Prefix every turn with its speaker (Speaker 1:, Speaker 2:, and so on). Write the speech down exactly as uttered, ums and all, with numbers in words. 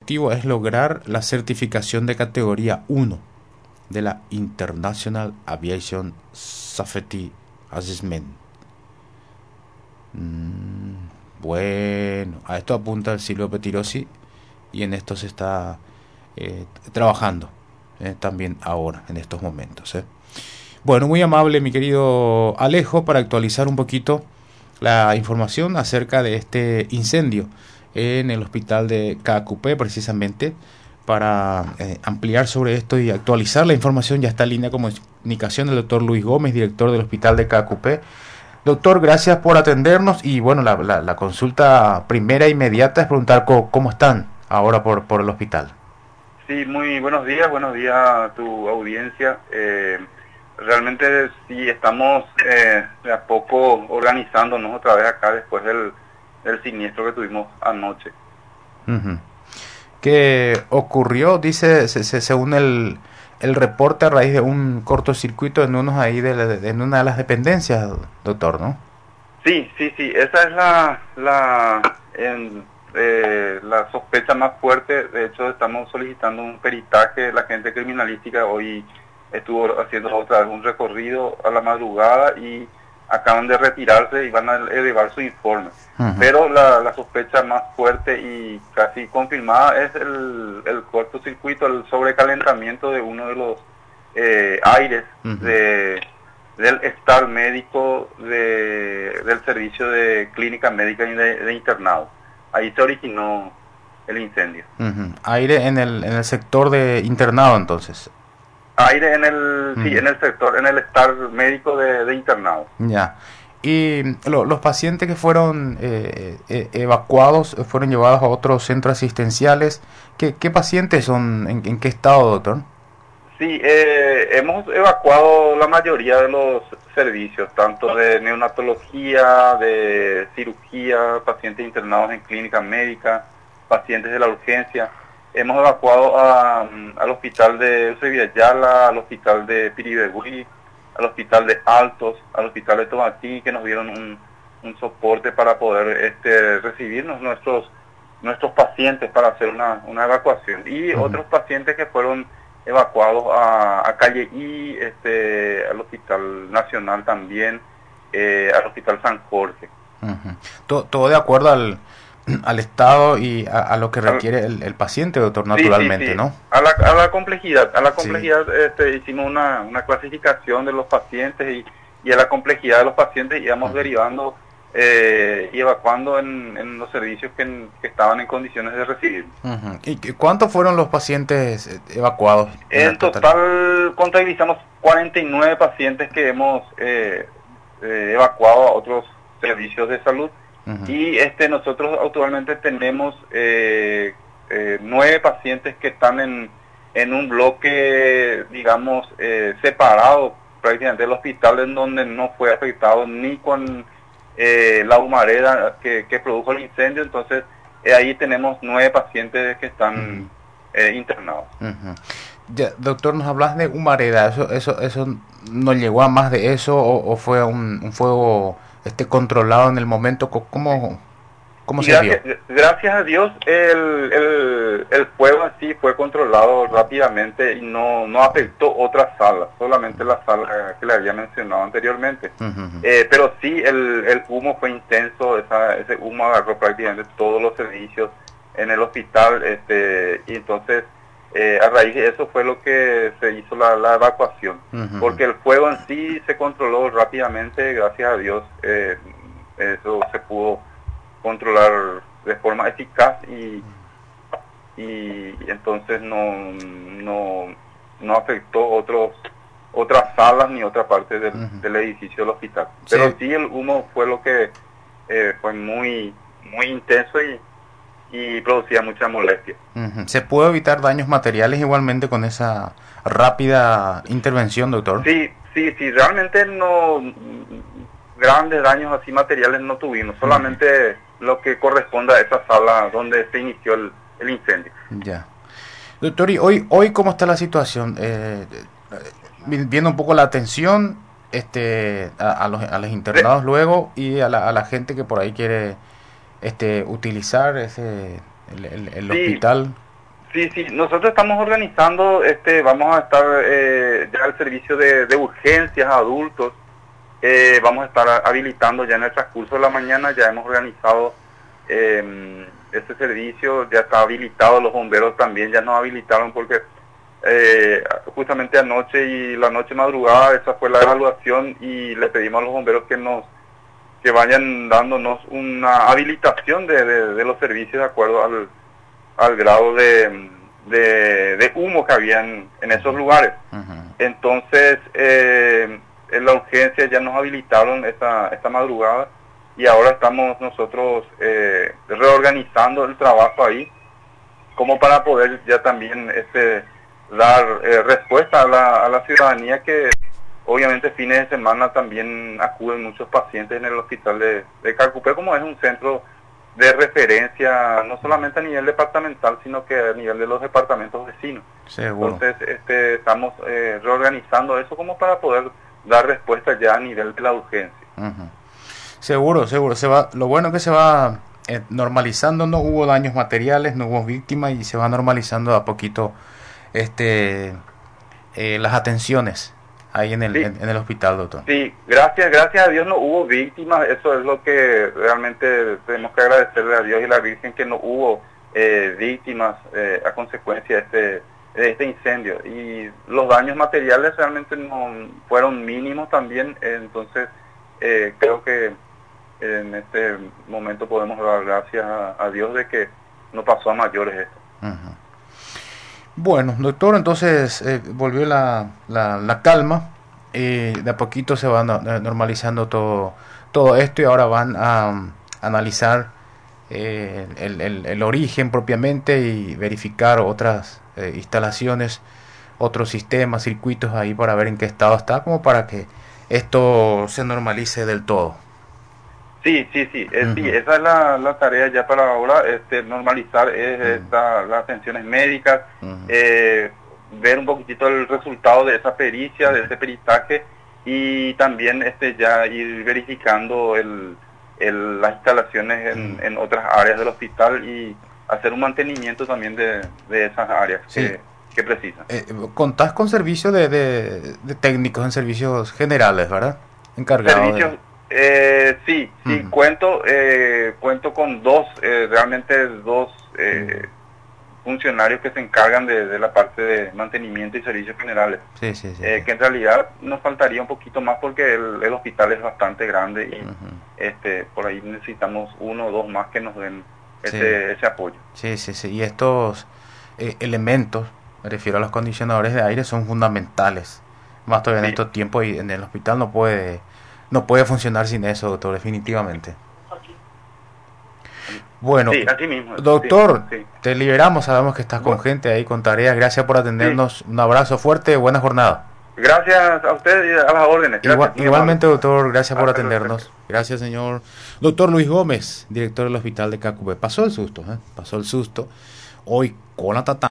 Speaker 1: objetivo es lograr la certificación de categoría uno de la International Aviation Safety Assessment. Mm, bueno, a esto apunta el Silvio Petirosi y en esto se está eh, trabajando eh, también ahora, en estos momentos. Eh. Bueno, muy amable mi querido Alejo para actualizar un poquito la información acerca de este incendio en el hospital de Caacupé, precisamente para eh, ampliar sobre esto y actualizar la información. Ya está en línea de comunicación el doctor Luis Gómez, director del hospital de Caacupé. Doctor, gracias por atendernos y bueno, la, la, la consulta primera e inmediata es preguntar cómo, cómo están ahora por, por el hospital.
Speaker 2: Sí, muy buenos días, buenos días a tu audiencia. Eh, realmente sí estamos eh, de a poco organizándonos otra vez acá después del, del siniestro que tuvimos anoche.
Speaker 1: Uh-huh. ¿Qué ocurrió? Dice, se, se, según el, el reporte, a raíz de un cortocircuito en unos ahí de, de, en una de las dependencias, doctor, ¿no?
Speaker 2: Sí, sí, sí, esa es la la, en, eh, la sospecha más fuerte. De hecho, estamos solicitando un peritaje. La gente criminalística hoy estuvo haciendo otra vez un recorrido a la madrugada y acaban de retirarse y van a elevar su informe. Uh-huh. Pero la, la sospecha más fuerte y casi confirmada es el, el cortocircuito, el sobrecalentamiento de uno de los eh, aires uh-huh. de, del staff médico de, del servicio de clínica médica y de, de internado. Ahí se originó el incendio.
Speaker 1: Uh-huh. Aire en el, en el sector de internado, entonces.
Speaker 2: Aire en el, uh-huh. sí, en el sector, en el staff médico de, de internado.
Speaker 1: Ya. Y lo, los pacientes que fueron eh, eh, evacuados, fueron llevados a otros centros asistenciales. ¿Qué, qué pacientes son? ¿En, en qué estado, doctor?
Speaker 2: Sí, eh, hemos evacuado la mayoría de los servicios, tanto de neonatología, de cirugía, pacientes internados en clínica médica, pacientes de la urgencia. Hemos evacuado a, al hospital de Eusebio Ayala, al hospital de Piribegui, al hospital de Altos, al hospital de Tomatí, que nos dieron un, un soporte para poder este, recibirnos nuestros nuestros pacientes para hacer una, una evacuación. Y uh-huh. otros pacientes que fueron evacuados a, a Calle I, este, al Hospital Nacional también, eh, al Hospital San Jorge.
Speaker 1: Uh-huh. todo, todo de acuerdo al... al estado y a, a lo que requiere el, el paciente, doctor, naturalmente, sí, sí, sí.
Speaker 2: ¿no? A la, a la complejidad, a la complejidad sí. este, hicimos una, una clasificación de los pacientes y, y a la complejidad de los pacientes íbamos uh-huh. derivando eh, y evacuando en, en los servicios que, que estaban en condiciones de recibir.
Speaker 1: Uh-huh. ¿Y cuántos fueron los pacientes evacuados?
Speaker 2: En, en total, total contabilizamos cuarenta y nueve pacientes que hemos eh, eh, evacuado a otros servicios de salud. Uh-huh. Y este nosotros actualmente tenemos eh, eh, nueve pacientes que están en, en un bloque, digamos, eh, separado prácticamente del hospital, en donde no fue afectado ni con eh, la humareda que, que produjo el incendio. Entonces eh, ahí tenemos nueve pacientes que están uh-huh. eh, internados.
Speaker 1: Uh-huh. Ya, doctor, nos hablas de humareda. ¿Eso, eso, eso no llegó a más de eso o, o fue un, un fuego esté controlado en el momento? ¿Cómo, cómo se
Speaker 2: gracias,
Speaker 1: vio?
Speaker 2: Gracias a Dios el, el, el fuego así fue controlado rápidamente y no, no afectó otras salas, solamente la sala que le había mencionado anteriormente. Uh-huh. Eh, pero sí el, el humo fue intenso, esa, ese humo agarró prácticamente todos los servicios en el hospital, este, y entonces eh, a raíz de eso fue lo que se hizo la, la evacuación, uh-huh. porque el fuego en sí se controló rápidamente, gracias a Dios, eh, eso se pudo controlar de forma eficaz y, y entonces no, no, no afectó otros otras salas ni otra parte del, uh-huh. del edificio del hospital. Sí. Pero sí el humo fue lo que eh, fue muy, muy intenso y y producía mucha molestia.
Speaker 1: Uh-huh. ¿Se puede evitar daños materiales igualmente con esa rápida intervención, doctor?
Speaker 2: Sí, sí, sí, realmente no grandes daños así materiales no tuvimos, solamente uh-huh. lo que corresponde a esa sala donde se inició el, el incendio.
Speaker 1: Ya. Doctor, ¿y hoy, hoy cómo está la situación? Eh, viendo un poco la atención este, a, a, los, a los internados sí. luego y a la, a la gente que por ahí quiere este utilizar ese el, el, el
Speaker 2: sí.
Speaker 1: hospital.
Speaker 2: Sí, sí, nosotros estamos organizando, este, vamos a estar eh, ya el servicio de, de urgencias a adultos, eh, vamos a estar habilitando ya en el transcurso de la mañana, ya hemos organizado eh, este servicio, ya está habilitado, los bomberos también ya nos habilitaron porque eh, justamente anoche y la noche madrugada esa fue la evaluación y le pedimos a los bomberos que nos que vayan dándonos una habilitación de, de, de los servicios de acuerdo al al grado de, de, de humo que había en, en esos lugares. Uh-huh. Entonces, eh, en la urgencia ya nos habilitaron esta, esta madrugada y ahora estamos nosotros eh, reorganizando el trabajo ahí como para poder ya también este, dar eh, respuesta a la, a la ciudadanía que obviamente fines de semana también acuden muchos pacientes en el hospital de, de Calcupé, como es un centro de referencia no solamente a nivel departamental, sino que a nivel de los departamentos vecinos. Seguro. Entonces, este, estamos eh, reorganizando eso como para poder dar respuesta ya a nivel de la urgencia.
Speaker 1: Uh-huh. Seguro, seguro. Se va. Lo bueno es que se va eh, normalizando, no hubo daños materiales, no hubo víctimas y se va normalizando a poquito este eh, las atenciones ahí en el, sí. en, en el hospital, doctor.
Speaker 2: Sí, gracias, gracias a Dios no hubo víctimas, eso es lo que realmente tenemos que agradecerle a Dios y a la Virgen que no hubo eh, víctimas eh, a consecuencia de este, de este incendio. Y los daños materiales realmente no fueron mínimos también, entonces eh, creo que en este momento podemos dar gracias a, a Dios de que no pasó a mayores esto.
Speaker 1: Uh-huh. Bueno, doctor, entonces eh, volvió la, la, la calma, eh, de a poquito se va no, normalizando todo, todo esto y ahora van a, a analizar eh, el, el, el origen propiamente y verificar otras eh, instalaciones, otros sistemas, circuitos ahí para ver en qué estado está, como para que esto se normalice del todo.
Speaker 2: Sí, sí, sí, eh, uh-huh. sí esa es la, la tarea ya para ahora, este, normalizar es, uh-huh. esta, las atenciones médicas, uh-huh. eh, ver un poquitito el resultado de esa pericia, uh-huh. de ese peritaje y también este ya ir verificando el, el, las instalaciones en, uh-huh. en otras áreas del hospital y hacer un mantenimiento también de, de esas áreas sí. que, que precisan.
Speaker 1: Eh, ¿Contás con servicios de, de, de técnicos en servicios generales, verdad? Encargados
Speaker 2: Servicios,
Speaker 1: de...
Speaker 2: Eh, sí, sí, uh-huh. cuento eh, cuento con dos, eh, realmente dos eh, uh-huh. funcionarios que se encargan de, de la parte de mantenimiento y servicios generales.
Speaker 1: Sí, sí, sí,
Speaker 2: eh,
Speaker 1: sí.
Speaker 2: Que en realidad nos faltaría un poquito más porque el, el hospital es bastante grande y uh-huh. este por ahí necesitamos uno o dos más que nos den ese, sí. ese apoyo.
Speaker 1: Sí, sí, sí. Y estos eh, elementos, me refiero a los acondicionadores de aire, son fundamentales. Más todavía sí. en estos tiempos y en el hospital no puede... No puede funcionar sin eso, doctor, definitivamente. Bueno,
Speaker 2: sí, así mismo,
Speaker 1: doctor,
Speaker 2: sí, sí.
Speaker 1: te liberamos, sabemos que estás bueno. con gente ahí, con tareas. Gracias por atendernos. Sí. Un abrazo fuerte, buena jornada.
Speaker 2: Gracias a usted y a las órdenes. Gracias,
Speaker 1: Igual, igualmente, doctor, gracias por atendernos. Gracias, señor. Doctor Luis Gómez, director del hospital de Calcupé. Pasó el susto, ¿eh? Pasó el susto. Hoy con la tata.